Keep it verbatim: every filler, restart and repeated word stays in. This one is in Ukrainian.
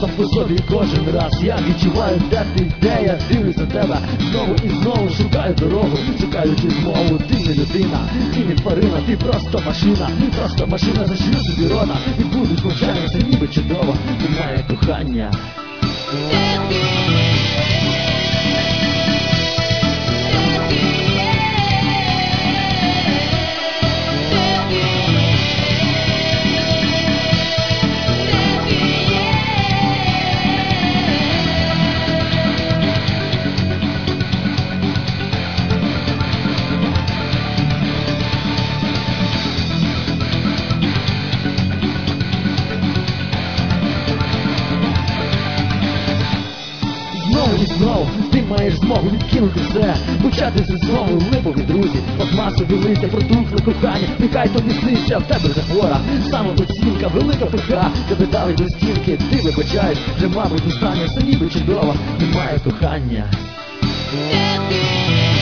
сам по собі кожен раз. Я відчуваю, де ти, де я дивлюсь на тебе знову і знову шукаю дорогу, шукаючи змову. Ти не людина, ти не тварина, ти просто машина, просто машина, зашью собі рота, і будуть мовчання, це ніби чудово, немає кохання. І знову ти маєш змогу відкинути все, почати все знову. Липові друзі, пластмасові листя, протухле кохання, нехай тобі сниться, в тебе вже хвора самооцінка, велика пика, тебе давить до стінки. Ти вибачаєш, вже мабуть останнє, все ніби чудово, немає кохання.